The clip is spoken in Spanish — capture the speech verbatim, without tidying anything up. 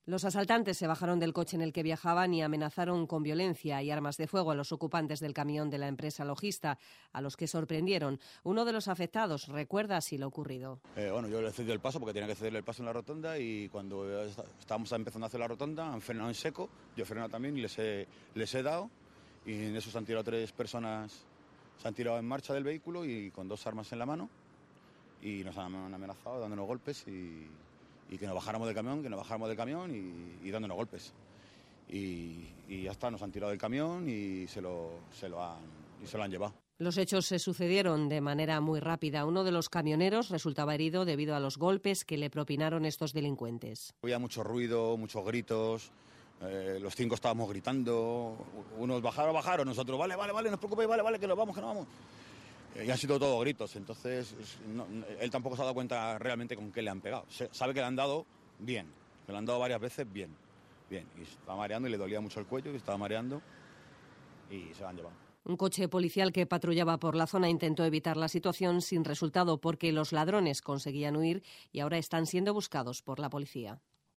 Los asaltantes se bajaron del coche en el que viajaban y amenazaron con violencia y armas de fuego a los ocupantes del camión de la empresa logista, a los que sorprendieron. Uno de los afectados recuerda así lo ocurrido. Eh, bueno, yo le cedí el paso porque tenía que cederle el paso en la rotonda y cuando estábamos empezando a hacer la rotonda han frenado en seco, yo he frenado también y les he, les he dado y en eso se han tirado tres personas, se han tirado en marcha del vehículo y con dos armas en la mano y nos han amenazado dándonos golpes y... y que nos bajáramos del camión, que nos bajáramos del camión y, y dándonos golpes. Y, y ya está, nos han tirado del camión y se lo, se lo han, y se lo han llevado. Los hechos se sucedieron de manera muy rápida. Uno de los camioneros resultaba herido debido a los golpes que le propinaron estos delincuentes. Había mucho ruido, muchos gritos, eh, los cinco estábamos gritando, unos bajaron, bajaron, nosotros, vale, vale, vale, no os preocupéis, vale, vale, que nos vamos, que nos vamos. Y han sido todos gritos, entonces no, él tampoco se ha dado cuenta realmente con qué le han pegado. Se, sabe que le han dado bien, que le han dado varias veces bien, bien. Y estaba mareando y le dolía mucho el cuello, y estaba mareando y se lo han llevado. Un coche policial que patrullaba por la zona intentó evitar la situación sin resultado porque los ladrones conseguían huir y ahora están siendo buscados por la policía.